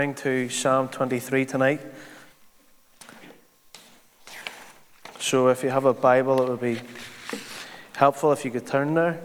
To Psalm 23 tonight. So if you have a Bible, it would be helpful if you could turn there.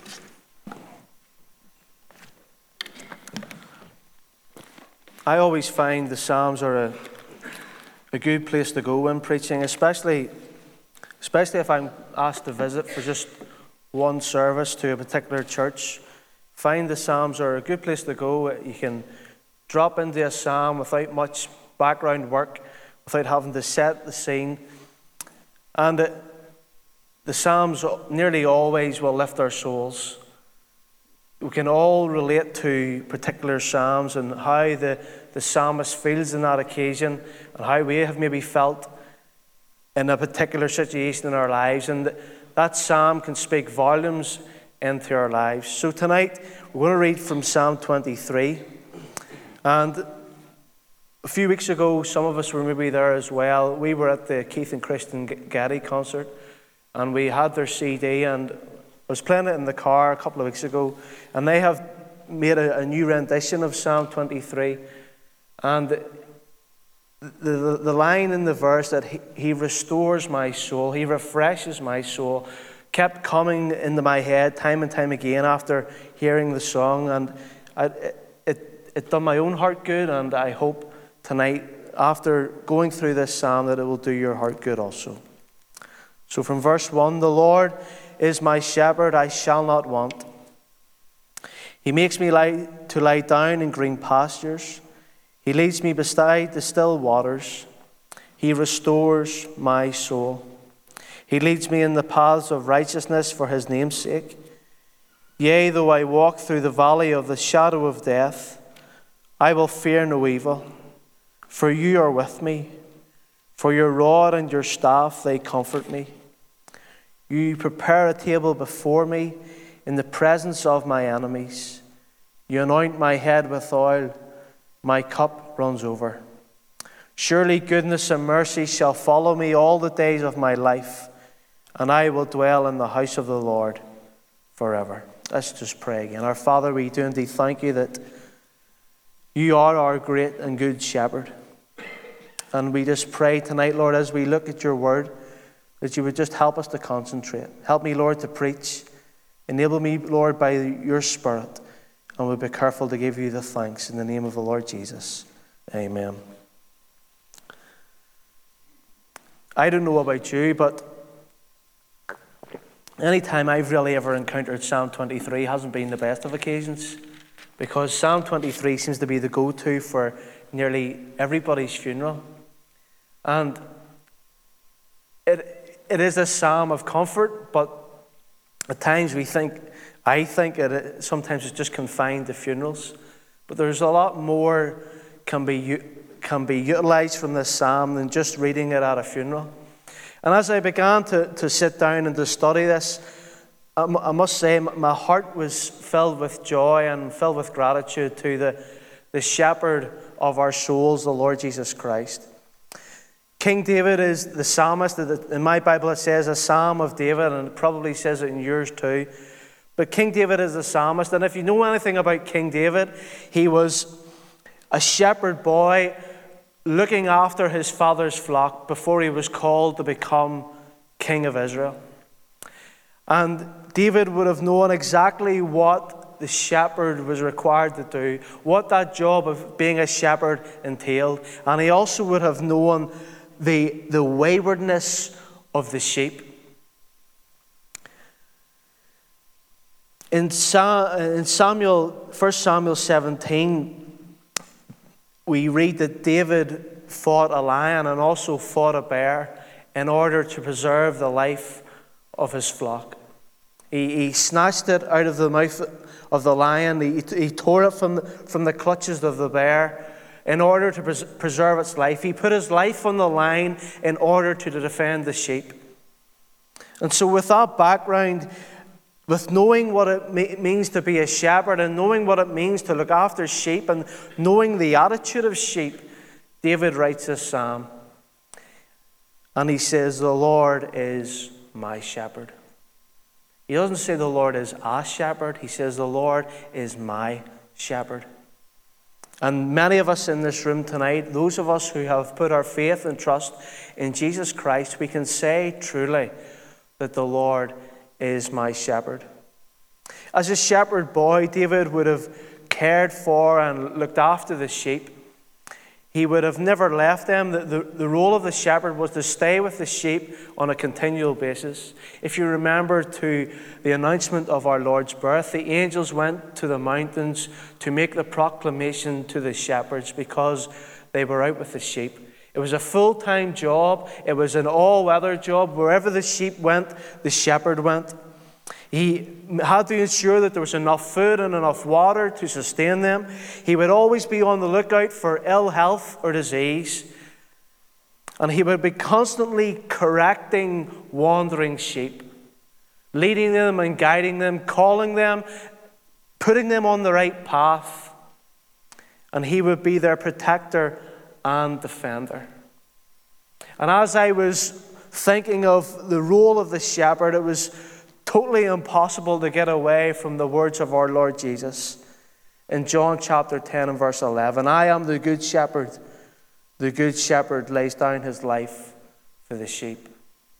I always find the Psalms are a good place to go when preaching, especially if I'm asked to visit for just one service to a particular church. Find the Psalms are a good place to go. You can drop into a psalm without much background work, without having to set the scene. And the Psalms nearly always will lift our souls. We can all relate to particular Psalms and how the psalmist feels in that occasion and how we have maybe felt in a particular situation in our lives. And that Psalm can speak volumes into our lives. So tonight, we're going to read from Psalm 23. And a few weeks ago, some of us were maybe there as well. We were at the Keith and Kristen Getty concert, and we had their CD, and I was playing it in the car a couple of weeks ago, and they have made a new rendition of Psalm 23. And the line in the verse that he restores my soul, he refreshes my soul, kept coming into my head time and time again after hearing the song, and it done my own heart good, and I hope tonight, after going through this psalm, that it will do your heart good also. So from verse 1, the Lord is my shepherd, I shall not want. He makes me lie down in green pastures. He leads me beside the still waters. He restores my soul. He leads me in the paths of righteousness for his name's sake. Yea, though I walk through the valley of the shadow of death, I will fear no evil, for you are with me. For your rod and your staff, they comfort me. You prepare a table before me in the presence of my enemies. You anoint my head with oil, my cup runs over. Surely goodness and mercy shall follow me all the days of my life, and I will dwell in the house of the Lord forever. Let's just pray again. Our Father, we do indeed thank you that you are our great and good shepherd. And we just pray tonight, Lord, as we look at your word, that you would just help us to concentrate. Help me, Lord, to preach. Enable me, Lord, by your Spirit. And we'll be careful to give you the thanks in the name of the Lord Jesus. Amen. I don't know about you, but any time I've really ever encountered Psalm 23 hasn't been the best of occasions, because Psalm 23 seems to be the go-to for nearly everybody's funeral. And it is a psalm of comfort, but at times I think sometimes it's just confined to funerals. But there's a lot more can be utilized from this psalm than just reading it at a funeral. And as I began to sit down and to study this, I must say my heart was filled with joy and filled with gratitude to the shepherd of our souls, the Lord Jesus Christ. King David is the psalmist. In my Bible it says a psalm of David, and it probably says it in yours too. But King David is the psalmist, and if you know anything about King David, he was a shepherd boy looking after his father's flock before he was called to become king of Israel. And David would have known exactly what the shepherd was required to do, what that job of being a shepherd entailed. And he also would have known the waywardness of the sheep. In 1 Samuel 17, we read that David fought a lion and also fought a bear in order to preserve the life of his flock. He snatched it out of the mouth of the lion. He tore it from the clutches of the bear in order to preserve its life. He put his life on the line in order to defend the sheep. And so with that background, with knowing what it means to be a shepherd and knowing what it means to look after sheep and knowing the attitude of sheep, David writes this psalm. And he says, the Lord is my shepherd. He doesn't say the Lord is a shepherd. He says the Lord is my shepherd. And many of us in this room tonight, those of us who have put our faith and trust in Jesus Christ, we can say truly that the Lord is my shepherd. As a shepherd boy, David would have cared for and looked after the sheep. He would have never left them. The role of the shepherd was to stay with the sheep on a continual basis. If you remember to the announcement of our Lord's birth, the angels went to the mountains to make the proclamation to the shepherds because they were out with the sheep. It was a full-time job. It was an all-weather job. Wherever the sheep went, the shepherd went. He had to ensure that there was enough food and enough water to sustain them. He would always be on the lookout for ill health or disease. And he would be constantly correcting wandering sheep, leading them and guiding them, calling them, putting them on the right path. And he would be their protector and defender. And as I was thinking of the role of the shepherd, it was totally impossible to get away from the words of our Lord Jesus in John chapter 10 and verse 11. I am the good shepherd. The good shepherd lays down his life for the sheep.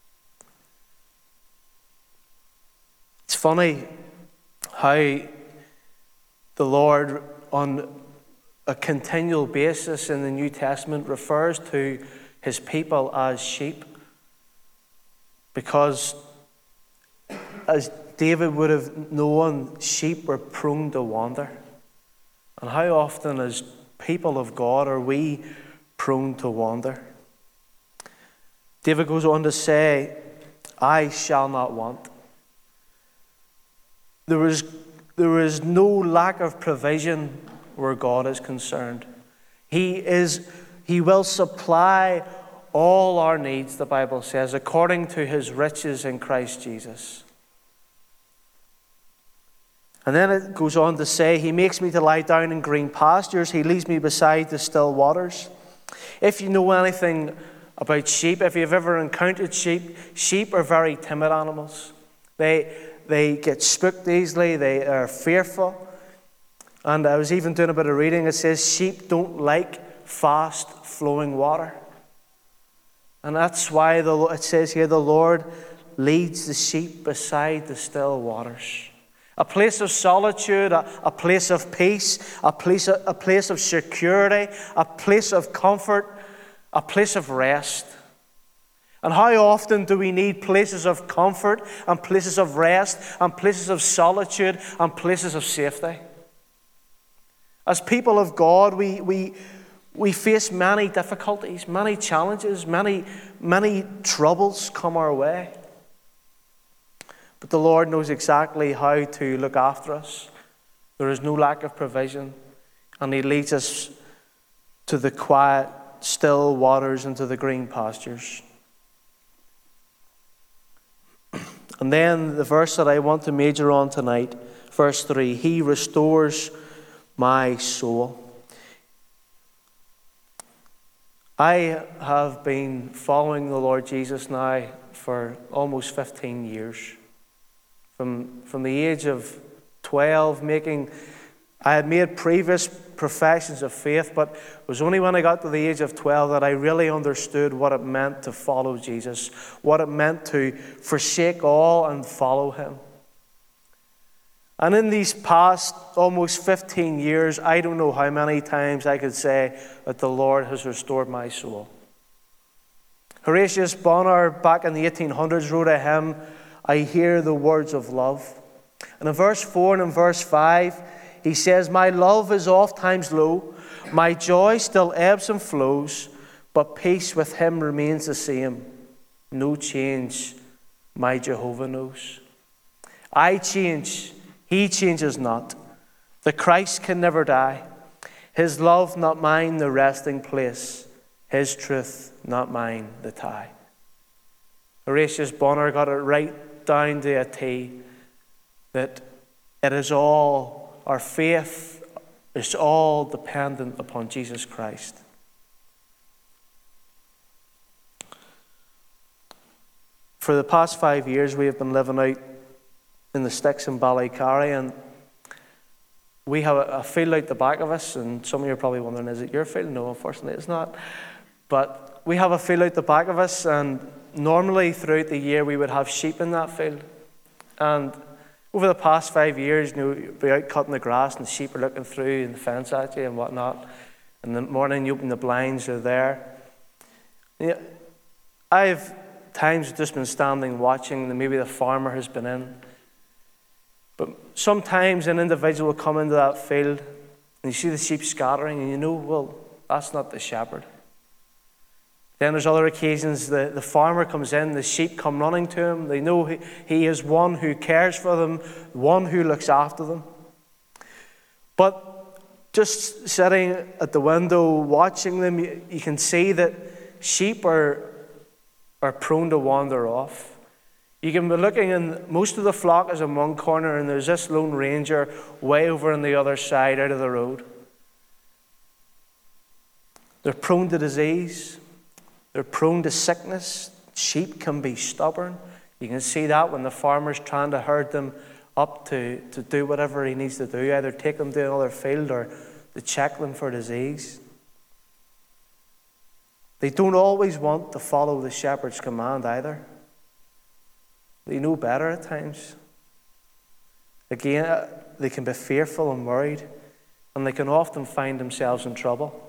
It's funny how the Lord on a continual basis in the New Testament refers to his people as sheep, because as David would have known, sheep were prone to wander. And how often as people of God are we prone to wander? David goes on to say, I shall not want. There is no lack of provision where God is concerned. He will supply all our needs, the Bible says, according to his riches in Christ Jesus. And then it goes on to say, he makes me to lie down in green pastures. He leads me beside the still waters. If you know anything about sheep, if you've ever encountered sheep are very timid animals. They get spooked easily. They are fearful. And I was even doing a bit of reading. It says sheep don't like fast flowing water. And that's why it says here, the Lord leads the sheep beside the still waters. A place of solitude, a place of peace, a place of security, a place of comfort, a place of rest. And how often do we need places of comfort and places of rest and places of solitude and places of safety? As people of God, we face many difficulties, many challenges, many troubles come our way. But the Lord knows exactly how to look after us. There is no lack of provision. And he leads us to the quiet, still waters and to the green pastures. And then the verse that I want to major on tonight, verse 3, he restores my soul. I have been following the Lord Jesus now for almost 15 years. From the age of 12, I had made previous professions of faith, but it was only when I got to the age of 12 that I really understood what it meant to follow Jesus, what it meant to forsake all and follow him. And in these past almost 15 years, I don't know how many times I could say that the Lord has restored my soul. Horatius Bonar, back in the 1800s, wrote a hymn, I hear the words of love. And in verse 4 and in verse 5, he says, my love is oft times low, my joy still ebbs and flows, but peace with him remains the same. No change, my Jehovah knows. I change, he changes not. The Christ can never die. His love, not mine, the resting place. His truth, not mine, the tie. Horatius Bonar got it right down to a T, that it is all, our faith is all dependent upon Jesus Christ. For the past 5 years, we have been living out in the sticks in Ballycarry, and we have a field out the back of us, and some of you are probably wondering, is it your field? No, unfortunately it's not. But we have a field out the back of us, and normally throughout the year we would have sheep in that field. And over the past 5 years, you'd be out cutting the grass and the sheep are looking through and the fence at you and whatnot. In the morning you open the blinds, they're there. Yeah, I've times just been standing watching, and maybe the farmer has been in. But sometimes an individual will come into that field and you see the sheep scattering and you know, well, that's not the shepherd. Then there's other occasions the farmer comes in, the sheep come running to him. They know he is one who cares for them, one who looks after them. But just sitting at the window watching them, you can see that sheep are prone to wander off. You can be looking, and most of the flock is in one corner, and there's this lone ranger way over on the other side out of the road. They're prone to disease. They're prone to sickness. Sheep can be stubborn. You can see that when the farmer's trying to herd them up to do whatever he needs to do, either take them to another field or to check them for disease. They don't always want to follow the shepherd's command either. They know better at times. Again, they can be fearful and worried, and they can often find themselves in trouble.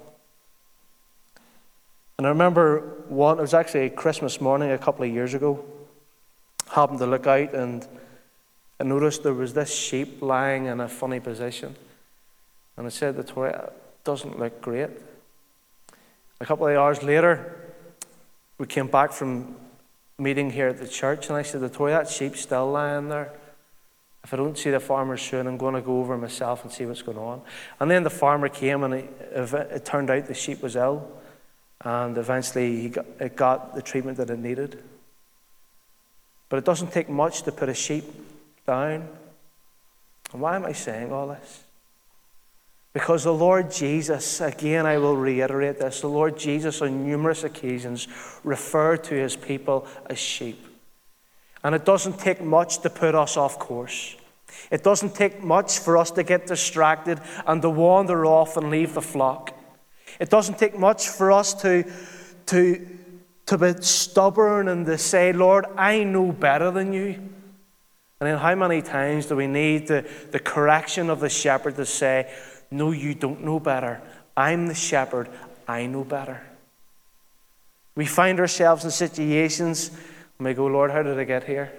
And I remember it was actually a Christmas morning a couple of years ago. Happened to look out and I noticed there was this sheep lying in a funny position. And I said to Tori, it doesn't look great. A couple of hours later, we came back from a meeting here at the church, and I said to Tori, that sheep's still lying there. If I don't see the farmer soon, I'm going to go over myself and see what's going on. And then the farmer came, and it turned out the sheep was ill. And eventually it got the treatment that it needed. But it doesn't take much to put a sheep down. And why am I saying all this? Because the Lord Jesus, again I will reiterate this, the Lord Jesus on numerous occasions referred to his people as sheep. And it doesn't take much to put us off course. It doesn't take much for us to get distracted and to wander off and leave the flock. It doesn't take much for us to be stubborn and to say, Lord, I know better than you. And then how many times do we need the correction of the shepherd to say, no, you don't know better. I'm the shepherd. I know better. We find ourselves in situations and we go, Lord, how did I get here?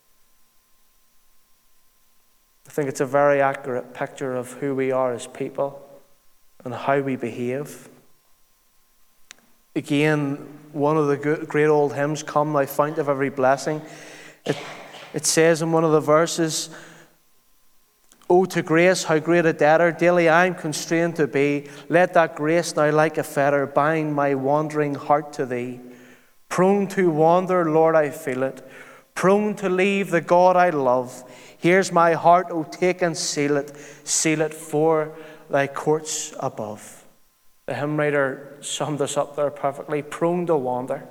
I think it's a very accurate picture of who we are as people and how we behave. Again, one of the great old hymns, Come Thou Fount of Every Blessing, it says in one of the verses, Oh, to grace, how great a debtor daily I am constrained to be. Let that grace now like a fetter bind my wandering heart to thee. Prone to wander, Lord, I feel it. Prone to leave the God I love. Here's my heart, oh, take and seal it for thy courts above. The hymn writer summed us up there perfectly. Prone to wander.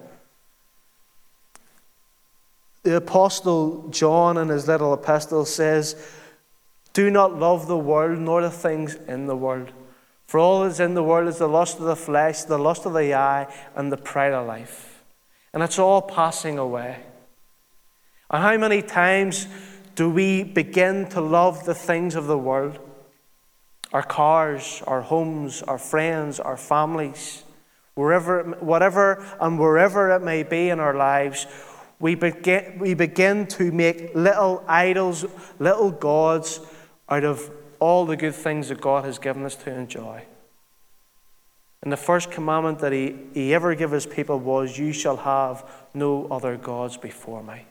The Apostle John in his little epistle says, Do not love the world nor the things in the world. For all that is in the world is the lust of the flesh, the lust of the eye, and the pride of life. And it's all passing away. And how many times do we begin to love the things of the world? Our cars, our homes, our friends, our families, whatever it may be in our lives, we begin to make little idols, little gods out of all the good things that God has given us to enjoy. And the first commandment that he ever gave his people was, You shall have no other gods before me.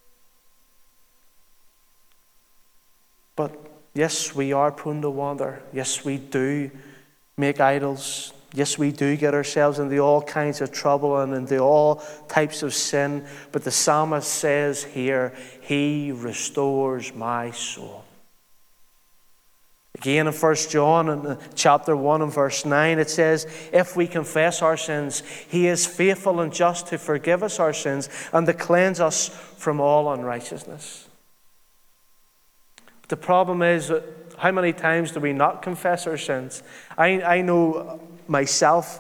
But yes, we are prone to wander. Yes, we do make idols. Yes, we do get ourselves into all kinds of trouble and into all types of sin. But the psalmist says here, He restores my soul. Again in 1 John in chapter 1 and verse 9, it says, If we confess our sins, He is faithful and just to forgive us our sins and to cleanse us from all unrighteousness. The problem is that how many times do we not confess our sins? I know myself,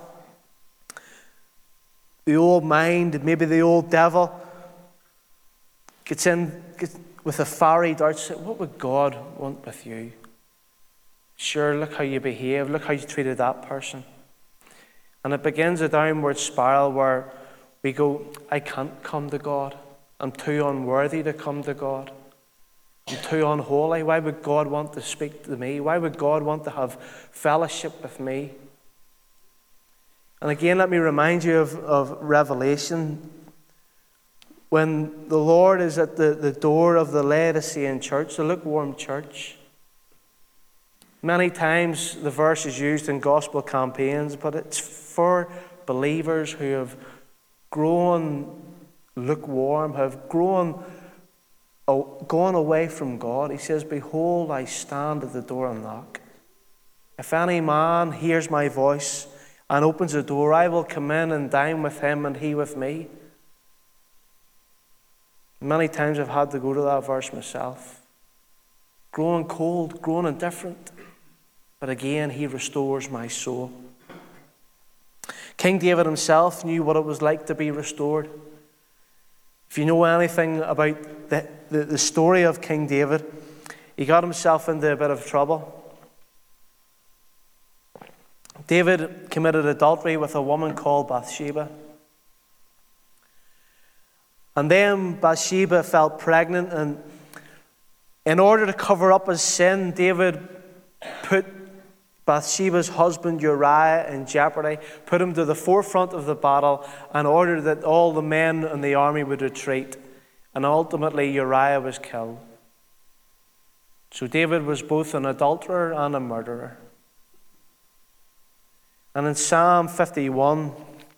the old mind, maybe the old devil, gets with a fiery dart. What would God want with you? Sure, look how you behave. Look how you treated that person. And it begins a downward spiral where we go, I can't come to God. I'm too unworthy to come to God. I'm too unholy. Why would God want to speak to me? Why would God want to have fellowship with me? And again, let me remind you of Revelation. When the Lord is at the door of the Laodicean church, the lukewarm church, many times the verse is used in gospel campaigns, but it's for believers who have grown lukewarm, have gone away from God. He says, behold, I stand at the door and knock. If any man hears my voice and opens the door, I will come in and dine with him and he with me. Many times I've had to go to that verse myself. Growing cold, growing indifferent. But again, he restores my soul. King David himself knew what it was like to be restored. If you know anything about the story of King David, he got himself into a bit of trouble. David committed adultery with a woman called Bathsheba. And then Bathsheba felt pregnant, and in order to cover up his sin, David put Bathsheba's husband Uriah in jeopardy, put him to the forefront of the battle, and ordered that all the men in the army would retreat. And ultimately Uriah was killed. So David was both an adulterer and a murderer. And in Psalm 51,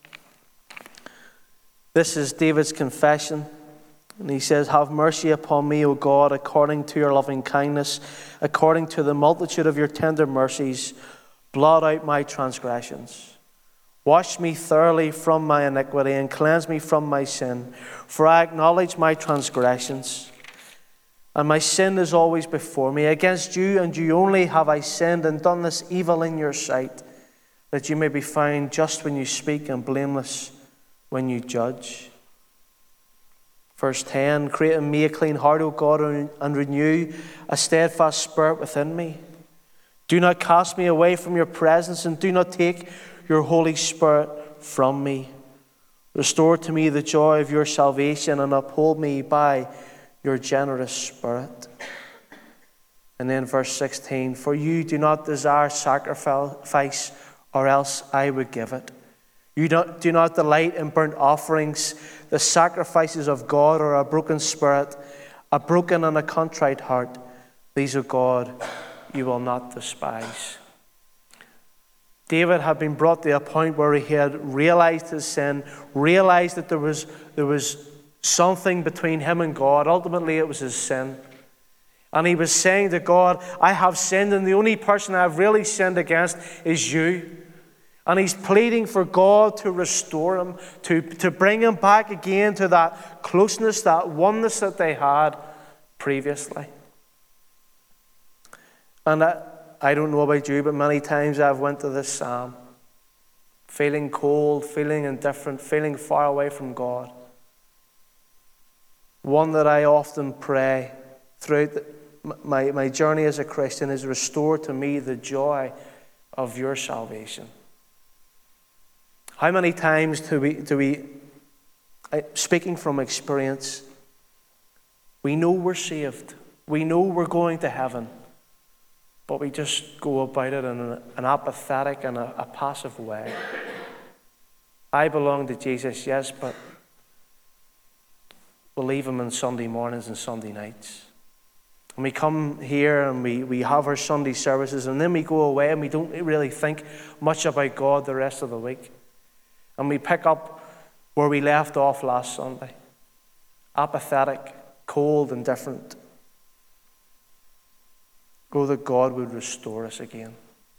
this is David's confession. And he says, have mercy upon me, O God, according to your loving kindness, according to the multitude of your tender mercies, blot out my transgressions. Wash me thoroughly from my iniquity and cleanse me from my sin. For I acknowledge my transgressions, and my sin is always before me. Against you and you only have I sinned and done this evil in your sight, that you may be found just when you speak and blameless when you judge. Verse 10, create in me a clean heart, O God, and renew a steadfast spirit within me. Do not cast me away from your presence, and do not take your Holy Spirit from me. Restore to me the joy of your salvation, and uphold me by your generous spirit. And then verse 16, for you do not desire sacrifice, or else I would give it. You do not delight in burnt offerings. The sacrifices of God are a broken spirit, a broken and a contrite heart. These, O God, you will not despise. David had been brought to a point where he had realized his sin, realized that there was something between him and God. Ultimately, it was his sin. And he was saying to God, I have sinned, and the only person I have really sinned against is you. And he's pleading for God to restore him, to bring him back again to that closeness, that oneness that they had previously. And I don't know about you, but many times I've went to this psalm, feeling cold, feeling indifferent, feeling far away from God. One that I often pray throughout my journey as a Christian is, restore to me the joy of your salvation. How many times do we, speaking from experience, we know we're saved, we know we're going to heaven, but we just go about it in an apathetic and a passive way. I belong to Jesus, yes, but we'll leave him on Sunday mornings and Sunday nights. And we come here and we have our Sunday services, and then we go away and we don't really think much about God the rest of the week. And we pick up where we left off last Sunday. Apathetic, cold, and indifferent. Oh, that God would restore us again.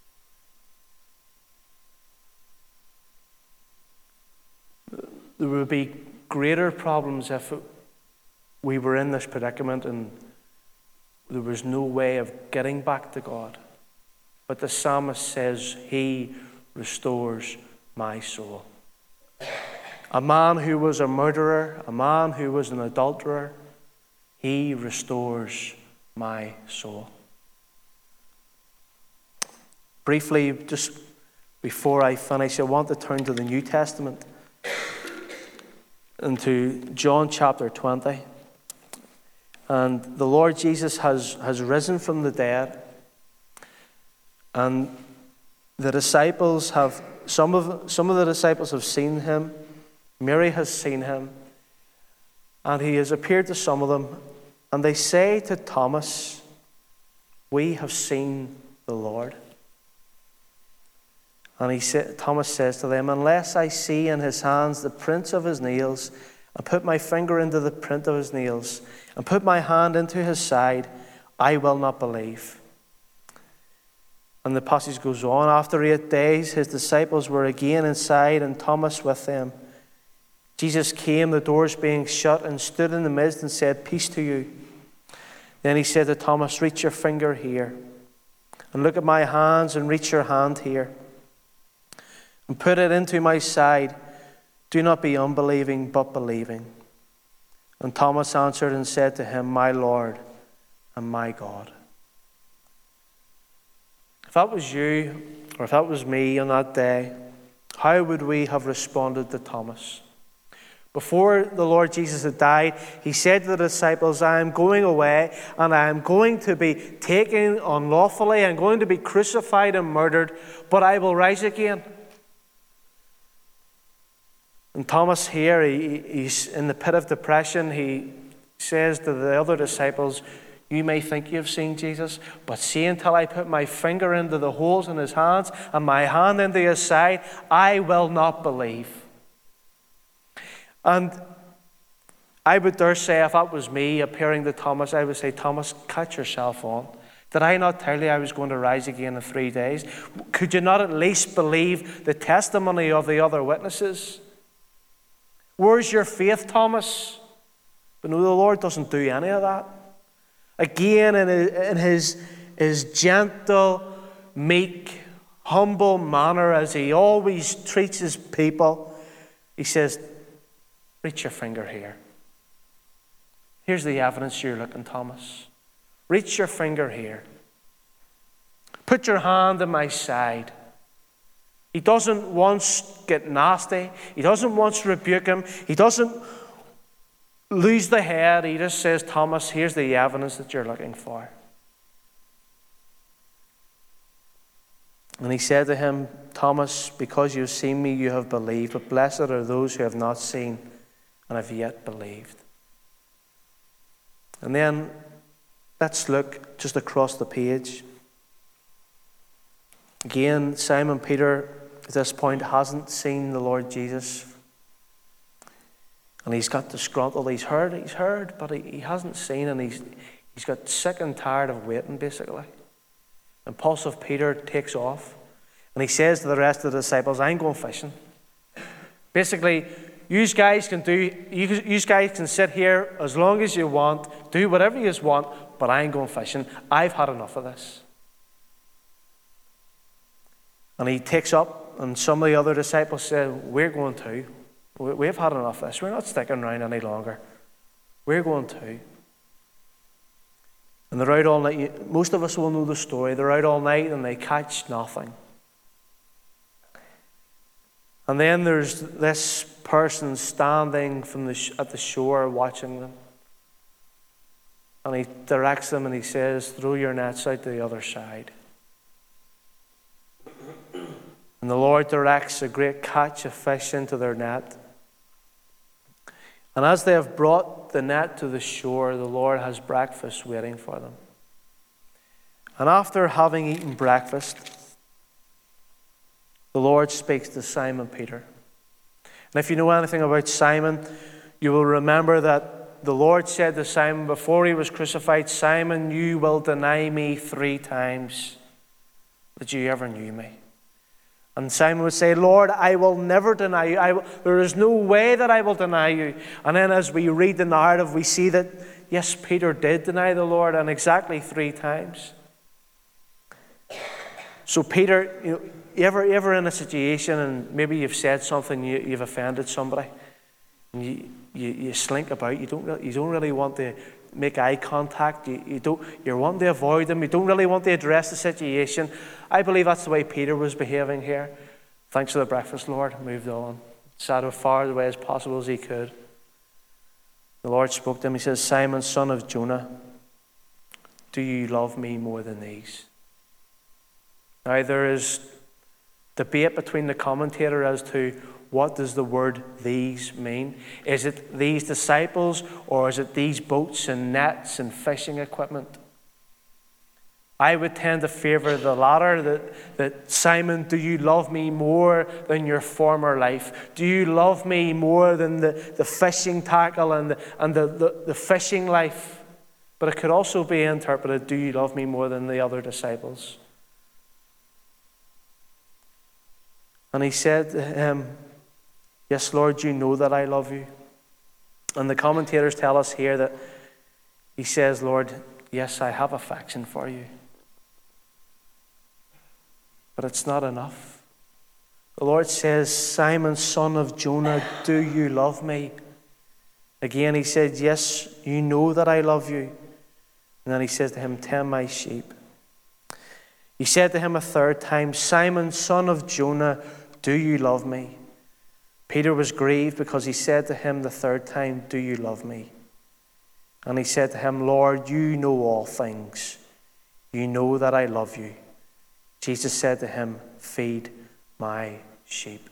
There would be greater problems if we were in this predicament and there was no way of getting back to God. But the psalmist says, He restores my soul. A man who was a murderer, a man who was an adulterer, He restores my soul. Briefly, just before I finish, I want to turn to the New Testament and to John chapter 20. And the Lord Jesus has risen from the dead. And the disciples have, some of the disciples have seen Him. Mary has seen Him. And He has appeared to some of them. And they say to Thomas, we have seen the Lord. And Thomas says to them, unless I see in His hands the prints of His nails, and put my finger into the print of His nails, and put my hand into His side, I will not believe. And the passage goes on. After 8 days, His disciples were again inside, and Thomas with them. Jesus came, the doors being shut, and stood in the midst and said, peace to you. Then He said to Thomas, reach your finger here, and look at my hands, and reach your hand here, and put it into my side. Do not be unbelieving, but believing. And Thomas answered and said to Him, my Lord and my God. If that was you, or if that was me on that day, how would we have responded to Thomas? Before the Lord Jesus had died, He said to the disciples, I am going away, and I am going to be taken unlawfully, I'm going to be crucified and murdered, but I will rise again. And Thomas here, he's in the pit of depression. He says to the other disciples, you may think you've seen Jesus, but see, until I put my finger into the holes in His hands and my hand into His side, I will not believe. And I would dare say, if that was me appearing to Thomas, I would say, Thomas, catch yourself on. Did I not tell you I was going to rise again in 3 days? Could you not at least believe the testimony of the other witnesses? Where's your faith, Thomas? But no, the Lord doesn't do any of that. Again, in his gentle, meek, humble manner, as He always treats His people, He says, reach your finger here. Here's the evidence you're looking, Thomas. Reach your finger here. Put your hand in my side. He doesn't once get nasty. He doesn't once rebuke him. He doesn't lose the head. He just says, Thomas, here's the evidence that you're looking for. And He said to him, Thomas, because you've seen me, you have believed. But blessed are those who have not seen and have yet believed. And then let's look just across the page. Again, Simon Peter at this point hasn't seen the Lord Jesus. And he's got disgruntled. He's heard, but he hasn't seen, and he's got sick and tired of waiting, basically. Impulsive Peter takes off, and he says to the rest of the disciples, I'm going fishing. Basically, you guys can sit here as long as you want, do whatever you want, but I'm going fishing. I've had enough of this. And he takes up, and some of the other disciples say, we're going too. We've had enough of this. We're not sticking around any longer. We're going too. And they're out all night. Most of us will know the story. They're out all night and they catch nothing. And then there's this person standing at the shore watching them. And he directs them and he says, throw your nets out to the other side. And the Lord directs a great catch of fish into their net. And as they have brought the net to the shore, the Lord has breakfast waiting for them. And after having eaten breakfast, the Lord speaks to Simon Peter. And if you know anything about Simon, you will remember that the Lord said to Simon before He was crucified, Simon, you will deny me 3 times that you ever knew me. And Simon would say, Lord, I will never deny you. There is no way that I will deny you. And then as we read the narrative, we see that yes, Peter did deny the Lord, and exactly 3 times. So Peter, you ever in a situation and maybe you've said something, you've offended somebody, and you slink about. You don't really want to make eye contact. You're wanting to avoid them. You don't really want to address the situation. I believe that's the way Peter was behaving here. Thanks for the breakfast, Lord. Moved on. Sat as far away as possible as he could. The Lord spoke to him. He says, Simon, son of Jonah, do you love me more than these? Now there is debate between the commentator as to what does the word these mean. Is it these disciples, or is it these boats and nets and fishing equipment? I would tend to favor the latter, that Simon, do you love me more than your former life? Do you love me more than the fishing tackle and the fishing life? But it could also be interpreted, do you love me more than the other disciples? And he said to him, yes, Lord, you know that I love you. And the commentators tell us here that he says, Lord, yes, I have affection for you. But it's not enough. The Lord says, Simon, son of Jonah, do you love me? Again, he said, yes, you know that I love you. And then he says to him, tend my sheep. He said to him a 3rd time, Simon, son of Jonah, do you love me? Peter was grieved because he said to him the 3rd time, do you love me? And he said to him, Lord, you know all things. You know that I love you. Jesus said to him, feed my sheep.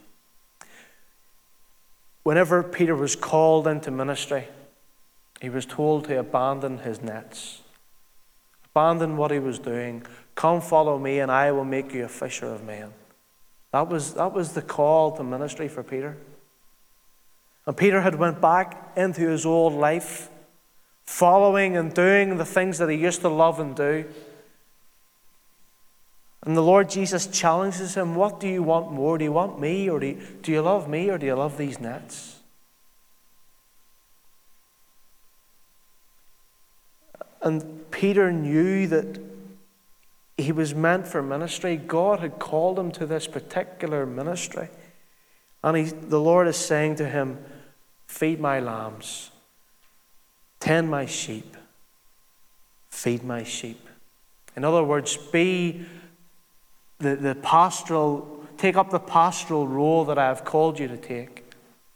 Whenever Peter was called into ministry, he was told to abandon his nets. Abandon what he was doing. Come follow me and I will make you a fisher of men. That was the call to ministry for Peter. And Peter had went back into his old life, following and doing the things that he used to love and do. And the Lord Jesus challenges him, what do you want more? Do you want me, or do you love me, or do you love these nets? And Peter knew that he was meant for ministry. God had called him to this particular ministry. And the Lord is saying to him, feed my lambs, tend my sheep, feed my sheep. In other words, be the pastoral, take up the pastoral role that I have called you to take.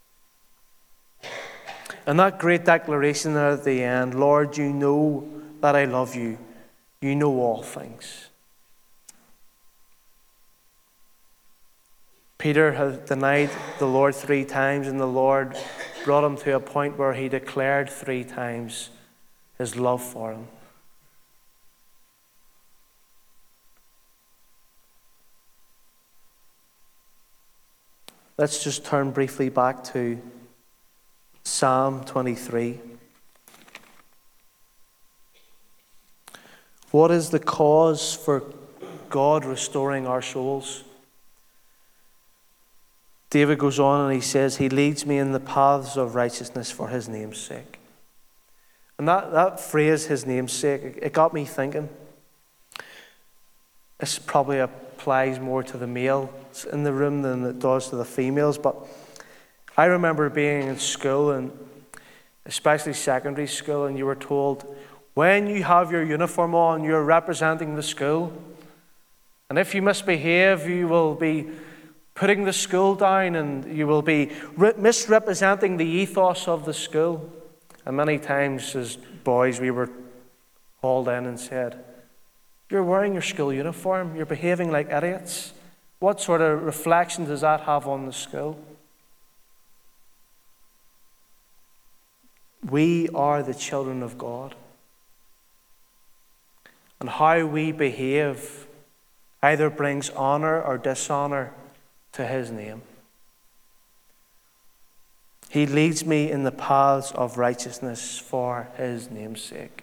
And that great declaration there at the end, Lord, you know that I love you. You know all things. Peter had denied the Lord 3 times, and the Lord brought him to a point where he declared 3 times his love for him. Let's just turn briefly back to Psalm 23. What is the cause for God restoring our souls? David goes on and he says, he leads me in the paths of righteousness for his name's sake. And that phrase, his name's sake, it got me thinking. This probably applies more to the males in the room than it does to the females, but I remember being in school, and especially secondary school, and you were told, when you have your uniform on, you're representing the school. And if you misbehave, you will be putting the school down, and you will be misrepresenting the ethos of the school. And many times as boys, we were hauled in and said, you're wearing your school uniform, you're behaving like idiots. What sort of reflection does that have on the school? We are the children of God. And how we behave either brings honor or dishonor to his name. He leads me in the paths of righteousness for his name's sake.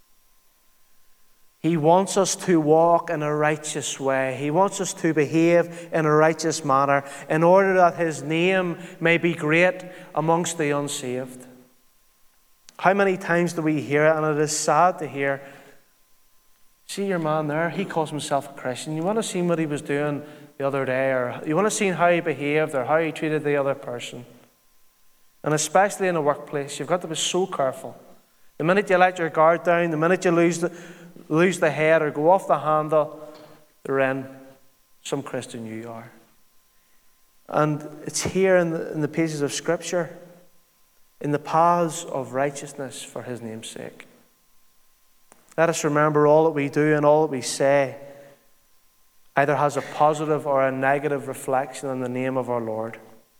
He wants us to walk in a righteous way. He wants us to behave in a righteous manner in order that his name may be great amongst the unsaved. How many times do we hear it? And it is sad to hear. See your man there? He calls himself a Christian. You want to see what he was doing the other day, or you want to see how he behaved or how he treated the other person. And especially in a workplace, you've got to be so careful. The minute you let your guard down, the minute you lose the head or go off the handle, they're in. Some Christian you are. And it's here in the pages of Scripture, in the paths of righteousness for his name's sake. Let us remember all that we do and all that we say either has a positive or a negative reflection on the name of our Lord.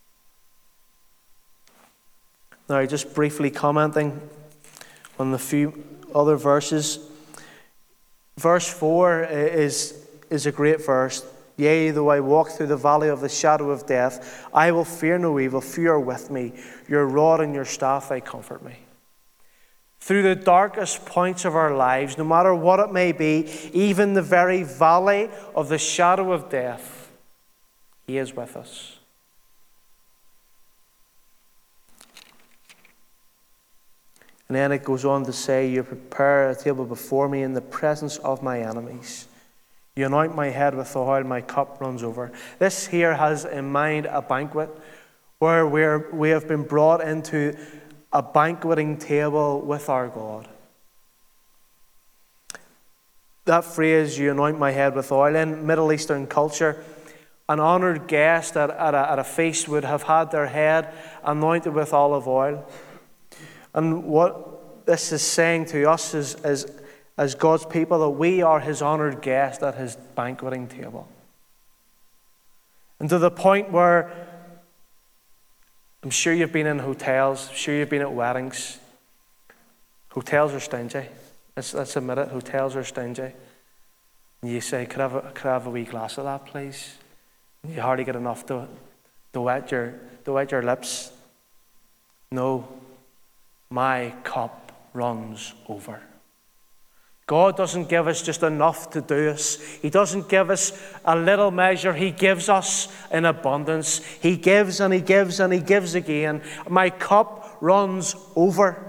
Now, just briefly commenting on the few other verses. Verse 4 is a great verse. Yea, though I walk through the valley of the shadow of death, I will fear no evil, for you are with me. Your rod and your staff, they comfort me. Through the darkest points of our lives, no matter what it may be, even the very valley of the shadow of death, he is with us. And then it goes on to say, you prepare a table before me in the presence of my enemies. You anoint my head with oil, my cup runs over. This here has in mind a banquet where we have been brought into a banqueting table with our God. That phrase, you anoint my head with oil, in Middle Eastern culture, an honoured guest at a feast would have had their head anointed with olive oil. And what this is saying to us is as God's people, that we are his honoured guest at his banqueting table. And to the point where I'm sure you've been in hotels, I'm sure you've been at weddings. Hotels are stingy. Let's admit it, hotels are stingy. And you say, could I have a wee glass of that, please? And you hardly get enough to wet your lips. No, my cup runs over. God doesn't give us just enough to do us. He doesn't give us a little measure. He gives us in abundance. He gives and he gives and he gives again. My cup runs over.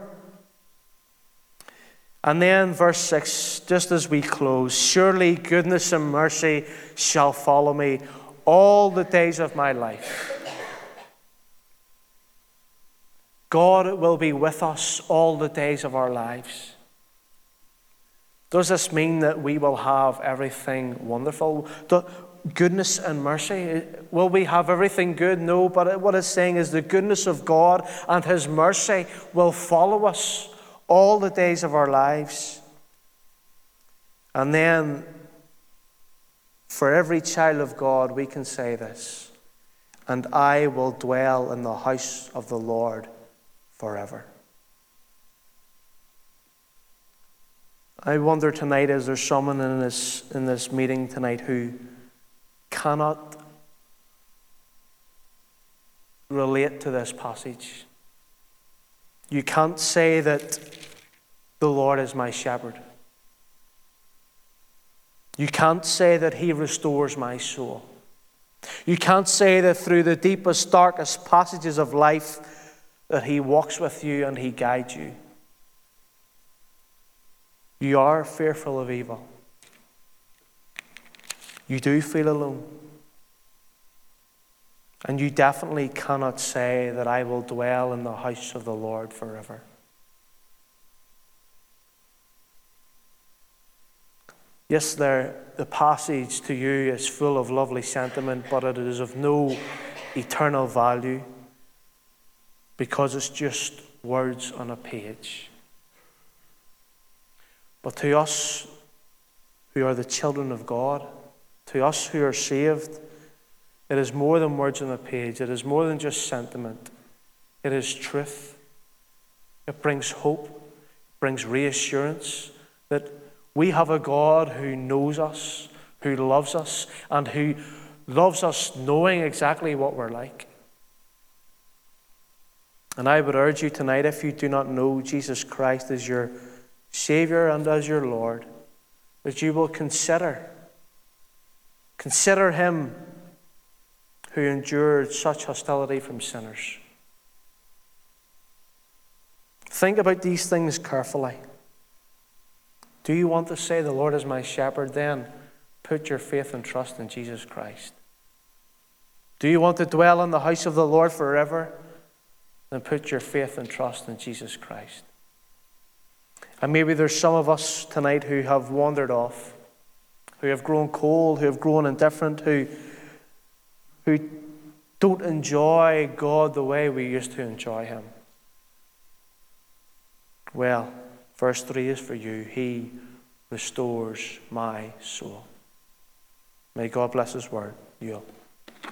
And then verse 6, just as we close, surely goodness and mercy shall follow me all the days of my life. God will be with us all the days of our lives. Does this mean that we will have everything wonderful? Goodness and mercy? Will we have everything good? No, but what it's saying is the goodness of God and his mercy will follow us all the days of our lives. And then, for every child of God, we can say this, and I will dwell in the house of the Lord forever. I wonder tonight, is there someone in this meeting tonight who cannot relate to this passage? You can't say that the Lord is my shepherd. You can't say that he restores my soul. You can't say that through the deepest, darkest passages of life that he walks with you and he guides you. You are fearful of evil. You do feel alone. And you definitely cannot say that I will dwell in the house of the Lord forever. Yes, the passage to you is full of lovely sentiment, but it is of no eternal value because it's just words on a page. But to us who are the children of God, to us who are saved, it is more than words on a page. It is more than just sentiment. It is truth. It brings hope. It brings reassurance that we have a God who knows us, who loves us, and who loves us knowing exactly what we're like. And I would urge you tonight, if you do not know Jesus Christ as your Savior and as your Lord, that you will consider him who endured such hostility from sinners. Think about these things carefully. Do you want to say, the Lord is my shepherd? Then put your faith and trust in Jesus Christ. Do you want to dwell in the house of the Lord forever? Then put your faith and trust in Jesus Christ. And maybe there's some of us tonight who have wandered off, who have grown cold, who have grown indifferent, who don't enjoy God the way we used to enjoy Him. Well, verse 3 is for you. He restores my soul. May God bless His word. You all.